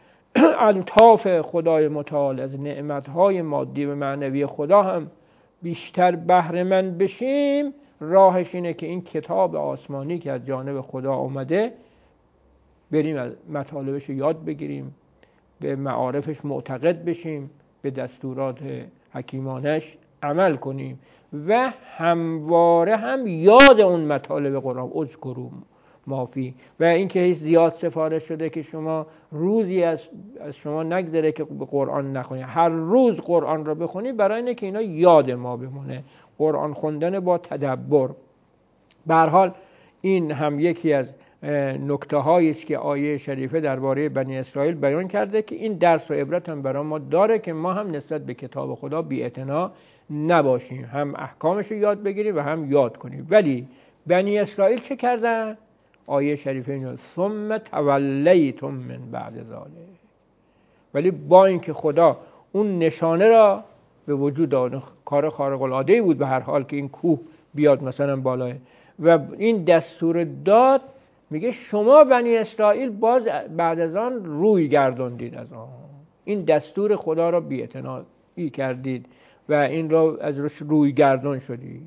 الطاف خدای متعال، از نعمتهای مادی و معنوی خدا هم بیشتر بهره مند بشیم، راهش اینه که این کتاب آسمانی که از جانب خدا آمده بریم از مطالبش یاد بگیریم، به معارفش معتقد بشیم، به دستورات حکیمانش عمل کنیم و همواره هم یاد اون مطالب قرآن اذکروا ما فیه. و اینکه هیچ زیاد سفارش شده که شما روزی از شما نگذره که قرآن نخونید، هر روز قرآن رو بخونید، برای اینه که اینا یاد ما بمونه. قرآن خوندن با تدبر. به هر حال این هم یکی از نکته هایی است که آیه شریفه درباره بنی اسرائیل بیان کرده که این درس و عبرت هم برای ما داره که ما هم نسبت به کتاب خدا بی‌اعتنا نباشیم، هم احکامش رو یاد بگیریم و هم یاد کنیم. ولی بنی اسرائیل چه کردن؟ آیه شریفه اینه ثم تولیتم من بعد ذلک. ولی با اینکه خدا اون نشانه را به وجود داد، کار خارق العاده ای بود به هر حال که این کوه بیاد مثلا بالای و این دستور داد، میگه شما بنی اسرائیل باز بعد از آن روی گرداندید از آن، این دستور خدا را بی‌اعتنایی کردید و این را از روی گردان شدید.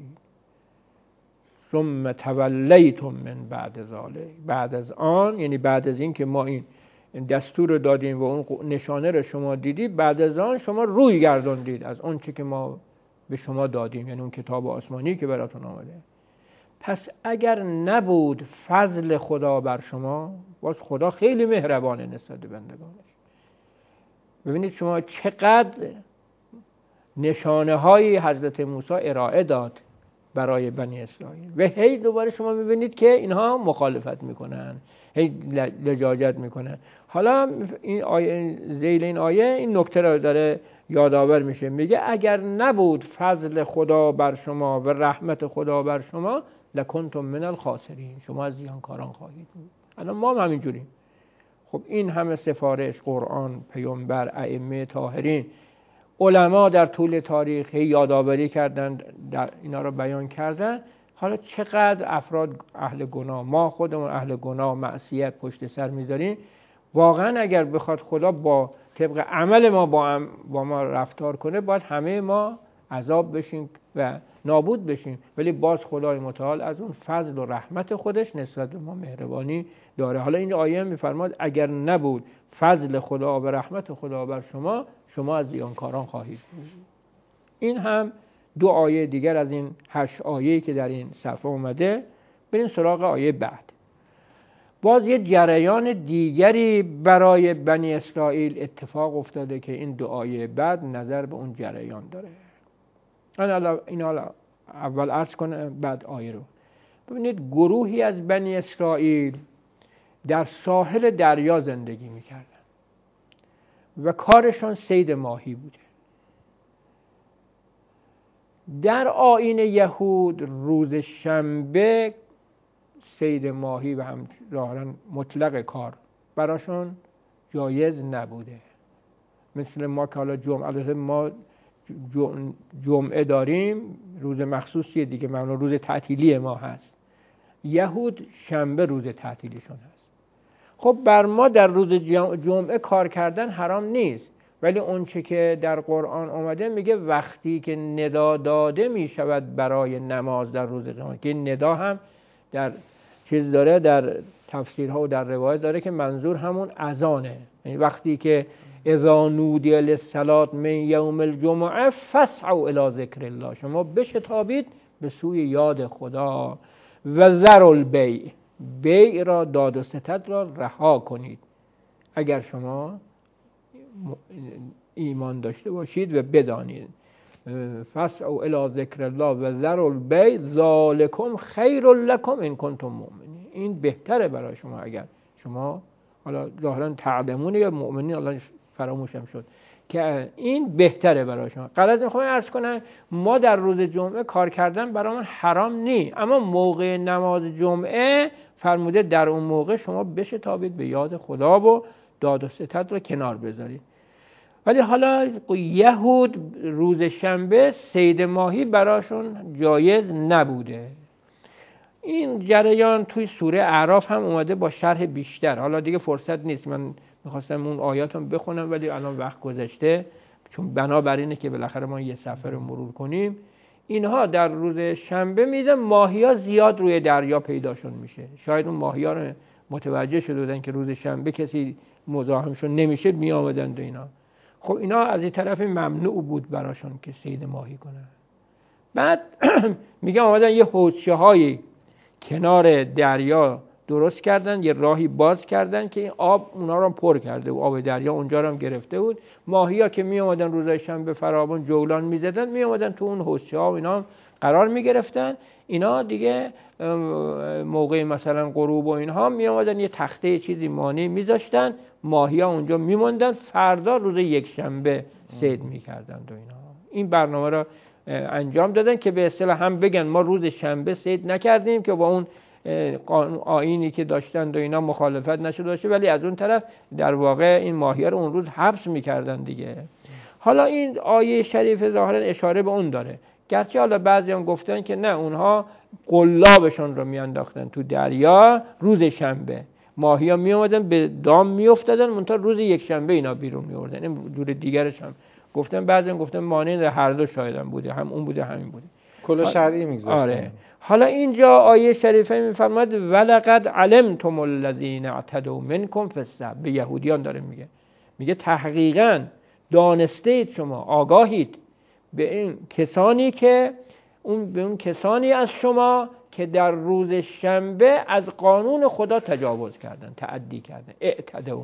ثم تولیتم من بعد ذلک، بعد از آن، یعنی بعد از این که ما این دستور رو دادیم و اون نشانه رو شما دیدید، بعد از آن شما روی گرداندید از اون چی که ما به شما دادیم، یعنی اون کتاب آسمانی که براتون آمده. پس اگر نبود فضل خدا بر شما، باز خدا خیلی مهربانه نسبت به بندگانش. ببینید شما چقدر نشانه های حضرت موسی ارائه داد برای بنی اسرائیل و هی دوباره شما میبینید که اینها مخالفت میکنن، هی لجاجت میکنن. حالا این آیه، ذیل این آیه این نکته رو داره یادآور میشه، میگه اگر نبود فضل خدا بر شما و رحمت خدا بر شما لکنتم من الخاسرین، شما از زیانکاران خواهید بود. الان ما هم همینجوریم. خب این همه سفارش، قرآن، پیامبر، ائمه طاهرین، علما در طول تاریخ یادآوری کردن، در اینا رو بیان کردن. حالا چقدر افراد اهل گناه، ما خودمون اهل گناه، معصیت پشت سر میذاریم. واقعا اگر بخواد خدا با طبق عمل ما با ما رفتار کنه، باید همه ما عذاب بشیم و نابود بشیم. ولی باز خدای متعال از اون فضل و رحمت خودش نسبت به ما مهربانی داره. حالا این آیه میفرماد اگر نبود فضل خدا و رحمت خدا بر شما، شما از زیانکاران خواهید بود. این هم دو آیه دیگر از این 8 آیه‌ای که در این صفحه اومده. بریم سراغ آیه بعد. باز یه جریان دیگری برای بنی اسرائیل اتفاق افتاده که این دعای بعد نظر به اون جریان داره. این حالا اول عرض کنم بعد آیه رو. ببینید گروهی از بنی اسرائیل در ساحل دریا زندگی میکردن و کارشان صید ماهی بوده. در آیین یهود روز شنبه صید ماهی و هم ظاهراً مطلق کار براشون جایز نبوده. مثل ما که حالا ما جمعه داریم، روز مخصوصیه دیگه، معمولا روز تعطیلی ما هست. یهود شنبه روز تعطیلیشون هست. خب بر ما در روز جمعه کار کردن حرام نیست، ولی اون چه که در قرآن آمده میگه وقتی که ندا داده میشود برای نماز در روز جمعه، که ندا هم در چیز داره، در تفسیرها و در روایت داره که منظور همون اذانه. یعنی وقتی که اذا نودی للصلاة من یوم الجمعه فاسعوا الی ذکر الله، شما بشتابید به سوی یاد خدا. و ذروا البیع، بیع را، داد و ستد را رها کنید اگر شما ایمان داشته باشید و بدانید. فاسعوا الی ذکر الله و ذروا البیع ذالکم خیر لکم ان کنتم مؤمنین. این بهتره برای شما اگر شما حالا ظاهرا تعلمون یا مؤمنین، الله فراموشم شد، که این بهتره برای شما. غرض میخوام عرض کنم ما در روز جمعه کار کردن برای من حرام نی، اما موقع نماز جمعه فرموده در اون موقع شما بشتابید به یاد خدا و داد و ستد رو کنار بذارید. ولی حالا یهود روز شنبه صید ماهی براشون جایز نبوده. این جریان توی سوره اعراف هم اومده با شرح بیشتر. حالا دیگه فرصت نیست، من میخواستم اون آیات هم بخونم ولی الان وقت گذشته، چون بنابر اینه که بالاخره ما یه صفحه رو مرور کنیم. اینها در روز شنبه میزن ماهی ها زیاد روی دریا پیداشون میشه. شاید اون ماهی ها رو متوجه شده بودن که روز شنبه کسی مزاحمشون نمیشه، می آمدن و اینا. خب اینا از این طرف ممنوع بود براشون که صید ماهی کنن. بعد میگه آمدن یه حوضچه هایی کنار دریا درست کردن، یه راهی باز کردن که این آب اونا رو پر کرده و آب دریا اونجا رو هم گرفته بود. ماهیا که می اومدن روزای شنبه فراوان جولان میزدن، می اومدن تو اون حوضچه ها و اینا قرار می گرفتن. اینا دیگه موقع مثلا غروب و اینها می اومدن یه تخته چیزی مانع میذاشتن، ماهیا اونجا میموندن، فردا روز یک شنبه صید میکردن و اینا. این برنامه رو انجام دادن که به اصطلاح هم بگن ما روز شنبه صید نکردیم که با اون آیینی که داشتن و اینا مخالفت نشده باشه، ولی از اون طرف در واقع این ماهی‌ها رو اون روز حبس میکردن دیگه. حالا این آیه شریف ظاهرا اشاره به اون داره، گرچه حالا بعضی هم گفتن که نه، اونها قلابشون رو میانداختن تو دریا روز شنبه، ماهی‌ها میومدن به دام میافتادن، منتها روز یک شنبه اینا بیرون میوردن. این دور دیگرش هم گفتن، بعضی هم گفتن مانند هر دو شاید هم بوده، هم اون بوده همین بوده، کلا شرعی میگذاشتن. آره. حالا اینجا آیه شریفه میفرماید ولقد علمتم الذین اعتدوا منکم فی السبت، به یهودیان داره میگه تحقیقاً دانسته اید شما، آگاهید به این کسانی که به اون کسانی از شما که در روز شنبه از قانون خدا تجاوز کردن، تعدی کردن. اعتدوا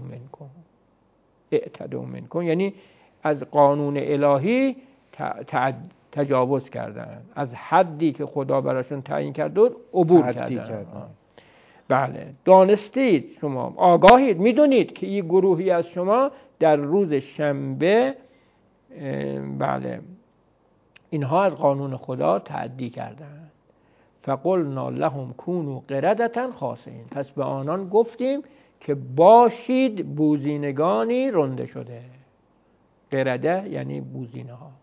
منکم یعنی از قانون الهی تجاوز کردن، از حدی که خدا براشون تعیین کرده عبور کردن. بله، دانستید شما، آگاهید، میدونید که این گروهی از شما در روز شنبه بله اینها از قانون خدا تعدی کردن. فقلنا لهم کونوا قردة خاسئین، پس به آنان گفتیم که باشید بوزینگانی رنده شده. قرده یعنی بوزینه ها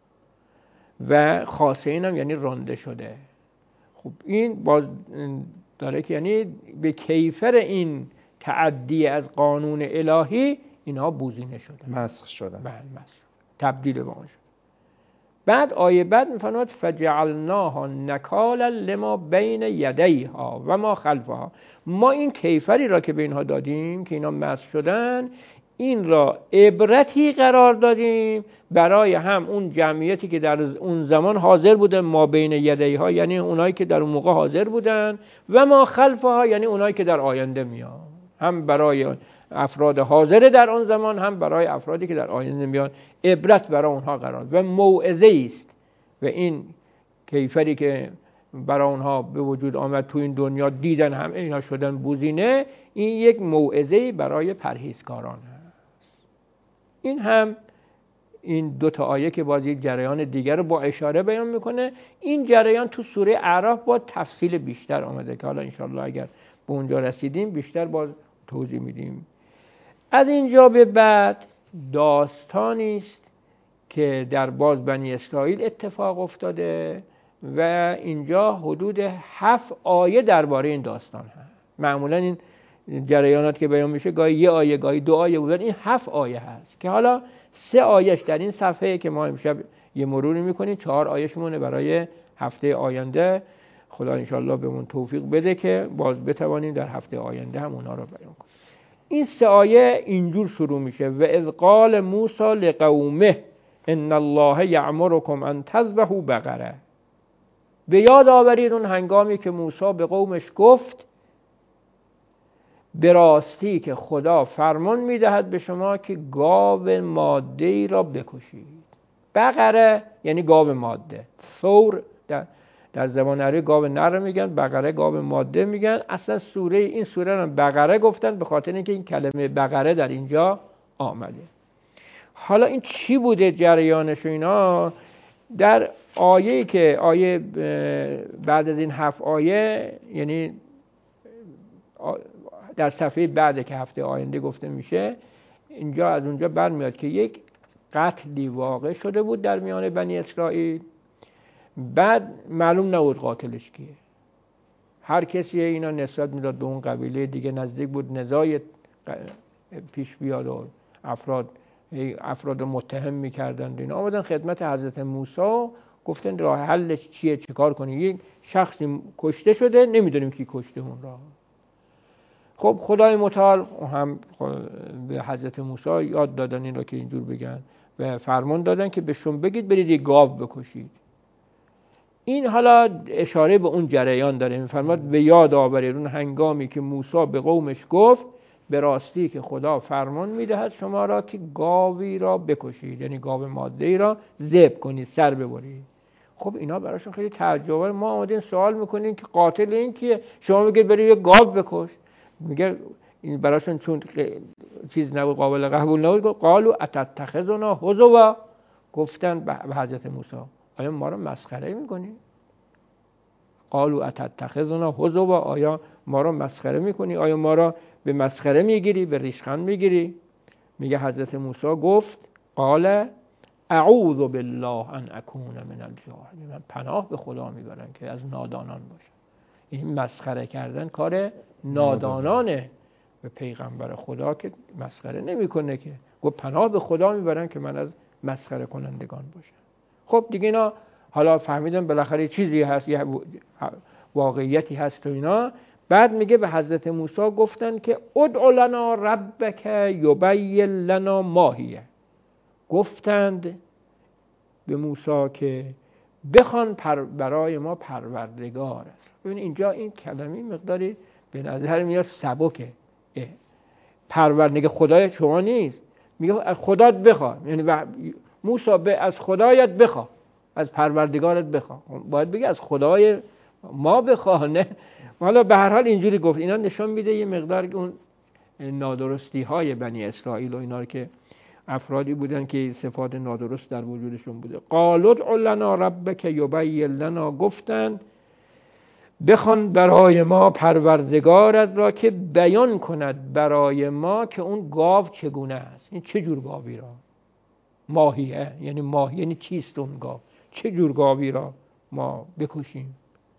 و خاسئین هم یعنی رنده شده. خب این باز داره که یعنی به کیفر این تعدی از قانون الهی اینها بوزینه شده، مسخ شدن. بله، مسخ، تبدیل به آن شد. بعد آیه بعد میفرماید فجعلناها نکالا لما بین یدیها و ما خلفها، ما این کیفری را که به اینها دادیم که اینا مسخ شدن، این را عبرتی قرار دادیم برای هم اون جمعیتی که در اون زمان حاضر بودن، ما بین یدیها یعنی اونایی که در اون موقع حاضر بودن، و ما خلفها یعنی اونایی که در آینده میان. هم برای افراد حاضر در آن زمان، هم برای افرادی که در آینده میان عبرت برای اونها قرار و موعظه است. و این کیفری که برای اونها به وجود آمد تو این دنیا، دیدن هم اینا شدن بوزینه، این یک موعظه برای پرهیزکاران هست. این هم این دو تا آیه که باز یک جریان دیگر رو با اشاره بیان میکنه. این جریان تو سوره اعراف با تفصیل بیشتر آمده که حالا انشاءالله اگر به اونجا رسیدیم بیشتر باز توضیح میدیم. از اینجا به بعد داستانی است که در باز بنی اسرائیل اتفاق افتاده و اینجا حدود 7 آیه درباره این داستان هست. معمولا این جریانات که بیان میشه گاهی یه آیه گاهی 2 آیه بودن، این 7 آیه هست که حالا 3 آیهش در این صفحه که ما امشب یه مروری میکنیم، 4 آیهش مونه برای هفته آینده. خدا انشالله بهمون توفیق بده که باز بتوانیم در هفته آینده هم اونا رو بیان کنیم. این 3 آیه اینجور شروع میشه: و اذ قال موسی لقومه ان الله یأمرکم ان تذبحوا بقره. به یاد آورید اون هنگامی که موسی به قومش گفت به راستی که خدا فرمان میدهد به شما که گاو ماده‌ای را بکشید. بقره یعنی گاو ماده. ثور در زبان عربی گاو نر میگن، بقره گاو ماده میگن. اصلا این سوره رو بقره گفتن به خاطر اینکه این کلمه بقره در اینجا آمده. حالا این چی بوده جریانش و اینا؟ در آیه‌ای که آیه بعد از این 7 آیه، یعنی در صفحه بعد که هفته آینده گفته میشه، اینجا از اونجا برمیاد که یک قتلی واقع شده بود در میان بنی اسرائیل. بعد معلوم نبود قاتلش کیه. هر کسی اینا نسبت میداد به اون قبیله دیگه، نزدیک بود نزاع پیش بیاد و افراد متهم میکردن. اینا آمدن خدمت حضرت موسی، گفتن راه حلش چیه، چه کار کنیم؟ یک شخصی کشته شده، نمیدونیم کی کشته اون را. خب خدای متعال هم به حضرت موسی یاد دادن این را که اینجور بگن و فرمان دادن که بهشون بگید برید یک گاو بکشید. این حالا اشاره به اون جریان داره. میفرماد به یاد آورید اون هنگامی که موسی به قومش گفت به راستی که خدا فرمان میدهد شما را که گاوی را بکشید، یعنی گاو ماده‌ای را ذبح کنید، سر ببرید. خب اینا براشون خیلی تعجبه. ما اومدیم سوال میکنیم که قاتل این کیه؟ شما میگید برید یک گاو بکش. میگه این براشون چون چیز نبود، قابل قبول نبود. قالوا اتتخذنا هزوا. گفتن به حضرت موسی آیا ما رو مسخره میکنی؟ قالوا اتتخذنا هزوا. آیا ما رو مسخره میکنی؟ آیا ما رو به مسخره میگیری، به ریشخند میگیری؟ میگه حضرت موسی گفت قال اعوذ بالله ان اکون من الجاهلین. من پناه به خدا میبرم که از نادانان باشم. این مسخره کردن کار نادانانه. به پیغمبر خدا که مسخره نمیکنه که. گفت پناه به خدا میبرم که من از مسخره کنندگان باشم. خب دیگه اینا حالا فهمیدن بالاخره چیزی هست، یه واقعیتی هست و اینا. بعد میگه به حضرت موسی گفتن که ادع لنا ربک یبین لنا ما هی. گفتند به موسی که بخوان برای ما پروردگار است. ببین اینجا این کلمه مقداری به نظر میاد سبکه. پروردگار خدای شما نیست، میگه از خدات بخوا. یعنی موسی از خدایت بخوا، از پروردگارت بخوا. باید بگه از خدای ما بخوا، نه. حالا به هر حال اینجوری گفت. اینا نشون میده یه مقدار اون نادرستی های بنی اسرائیل و اینا که افرادی بودن که صفات نادرست در وجودشون بوده. قالوا ادع لنا ربک یبین لنا. گفتند بخوان برای ما پروردگارت را که بیان کند برای ما که اون گاو چگونه است. این چه جور گاوی را؟ ماهیه یعنی ماهی، یعنی چیست اون گاو؟ چه جور گاوی را ما بکشیم؟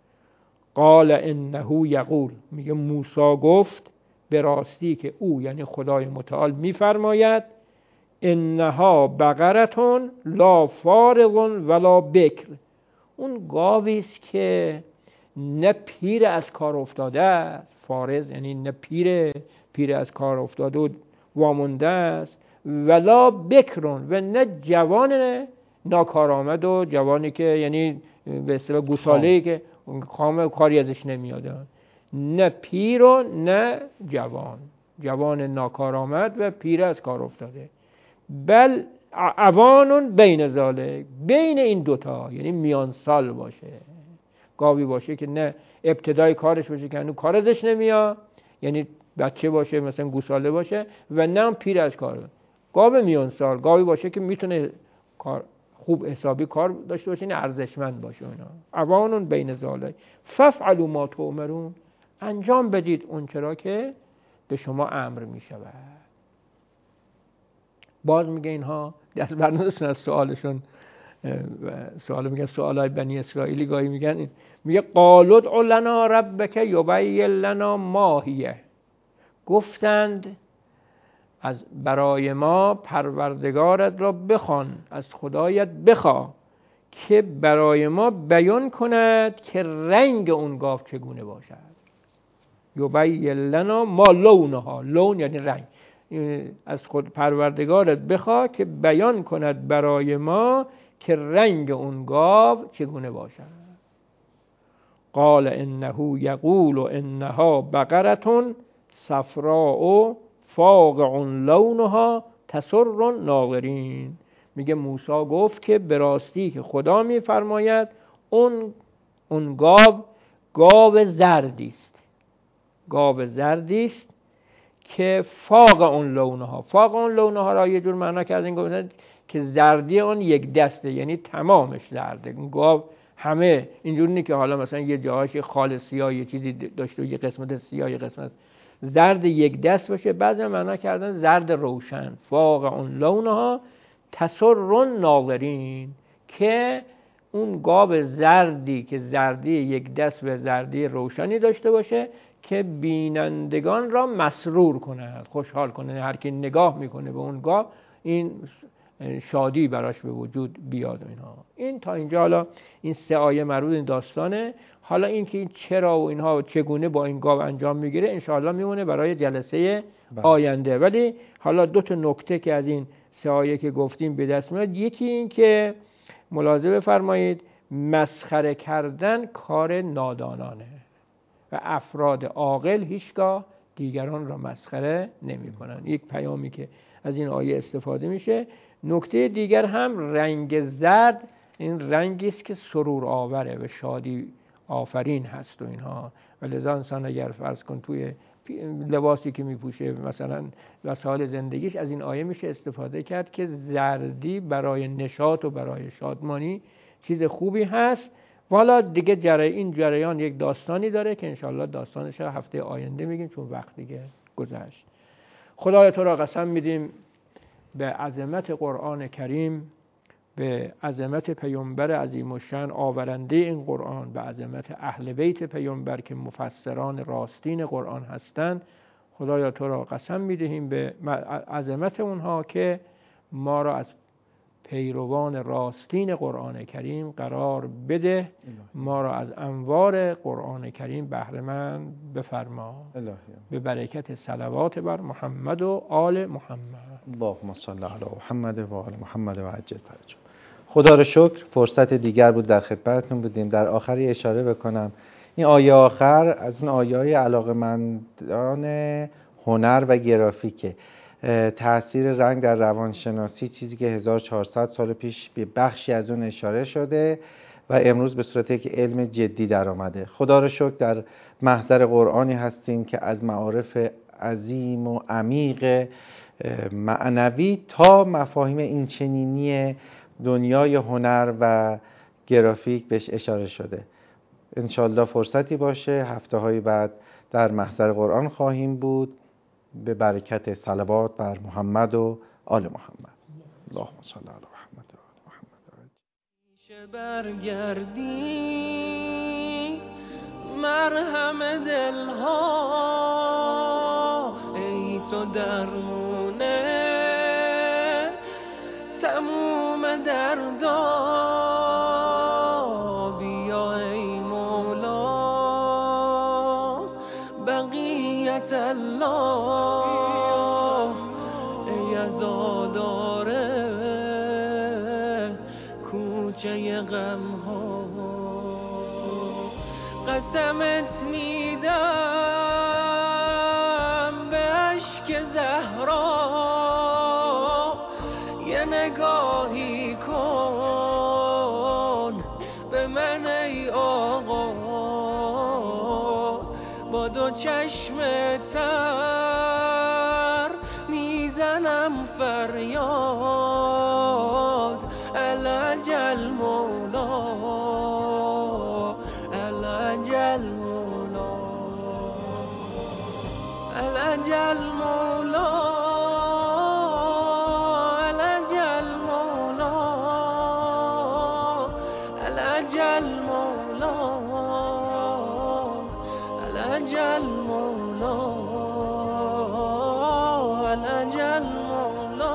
قال انه یقول. میگه موسی گفت به راستی که او یعنی خدای متعال میفرماید انها بقرتون لا فارغ ولا بکر. اون گاوی است که نه پیر از کار افتاده است. فارغ یعنی نه پیر از کار افتاده وامونده است، ولا بکرون و نه جوان ناکارآمد و جوانی که یعنی به اصطلاح گوساله‌ای که خام کاری ازش نمیاد، نه پیر و نه جوان ناکارآمد و پیر از کار افتاده، بل عوانون بین ذالک، بین این دوتا، یعنی میان سال باشه، گاوی باشه که نه ابتدای کارش باشه که هنوز کار ازش نمیاد، یعنی بچه باشه مثلا گوساله باشه، و نه پیر از کار. گاو میان سال، گاوی باشه که میتونه کار خوب حسابی کار داشته باشه، یعنی ارزشمند باشه. اینا عوانون بین ذالک فافعلوا ما تؤمرون، انجام بدید اون چرا که به شما امر میشود. باز میگه اینها دست برنداشتن از سوالشون، سوال میگن سوالای بنی اسرائیلی گاهی میگن، میگه قالوا ادع لنا ربک یبین لنا ما هی، گفتند از برای ما پروردگارت را بخوان، از خدایت بخواه که برای ما بیان کند که رنگ اون گاو چگونه باشد. یبین لنا ما لونها، لون یعنی رنگ، از خود پروردگارت بخواه که بیان کند برای ما که رنگ اون گاو چگونه باشد. قال انه یقول انها بقرة صفراء فاقع لونها تسر الناظرین. میگه موسی گفت که به راستی که خدا میفرماید اون گاو زردی است، گاو زردی است که فاقع لونها، فاقع لونها را یه جور معنا کردن گفتن که زردی اون یک دسته، یعنی تمامش زرده. اون گاو همه اینجوری نیست که حالا مثلا یه جاهاش خال سیاه یه چیزی داشته و یه قسمت سیاه یه قسمت زرد یک دست باشه. بعضی معنا کردن زرد روشن، فاقع لونها تسر الناظرین، که اون گاو زردی که زردی یک دست و زردی روشنی داشته باشه که بینندگان را مسرور کند، خوشحال کنه. هر کی نگاه میکنه به اون گاو این شادی براش به وجود بیاد. اینها این تا اینجا حالا این 3 آیه مربوط این داستانه. حالا این که این چرا و اینها چگونه با این گاو انجام میگیره انشاءالله میمونه برای جلسه آینده. ولی حالا 2 تا نکته که از این 3 آیه که گفتیم به دست میاد، یکی این که ملاحظه بفرمایید مسخره کردن کار نادانانه و افراد عاقل هیچگاه دیگران را مسخره نمی کنن. یک پیامی که از این آیه استفاده میشه. نکته دیگر هم رنگ زرد، این رنگی است که سرور آوره و شادی آفرین هست و اینها، و لذا انسان اگر فرض کن توی لباسی که میپوشه مثلا وسایل زندگیش، از این آیه میشه استفاده کرد که زردی برای نشاط و برای شادمانی چیز خوبی هست. والا دیگه این جریان یک داستانی داره که انشالله داستانش هفته آینده میگیم چون وقت دیگه گذشت. خدای تو را قسم میدیم به عظمت قرآن کریم، به عظمت پیامبر عظیم الشأن آورنده این قرآن، به عظمت اهل بیت پیامبر که مفسران راستین قرآن هستند. خدایا تو را قسم میدهیم به عظمت اونها که ما را از پیروان راستین قرآن کریم قرار بده، ما را از انوار قرآن کریم بهره مند بفرما. به برکت صلوات بر محمد و آل محمد. اللهم صل علی محمد و آل محمد و عجل فرجهم. خدا رو شکر فرصت دیگر بود در خدمتتون بودیم. در آخری اشاره بکنم این آیه آخر از اون آیه‌های علاقه‌مندان هنر و گرافیکه. تأثیر رنگ در روانشناسی، چیزی که 1400 سال پیش به بخشی از اون اشاره شده و امروز به صورت یک علم جدی در آمده. خدا رو شکر در محضر قرآنی هستیم که از معارف عظیم و عمیق معنوی تا مفاهیم اینچنینی دنیای هنر و گرافیک بهش اشاره شده. انشالله فرصتی باشه هفته‌های بعد در محضر قرآن خواهیم بود به برکت صلوات بر محمد و آل محمد. اللهم صل علی محمد و آل محمد. برگردی مرهم دلها، ای تو درمونه تموم دردا، بیا ای مولا بقیت الله درجه غم ها. قسمت میدم به اشک زهرا، یه نگاهی کن به من ای آقا. با دو چشم تر میزنم فریاد، العجل مولا، العجل مولا، العجل مولا، العجل مولا، العجل مولا، العجل مولا، العجل مولا،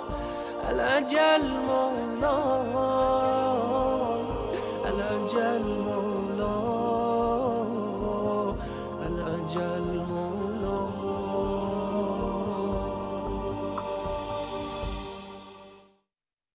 العجل مولا، العجل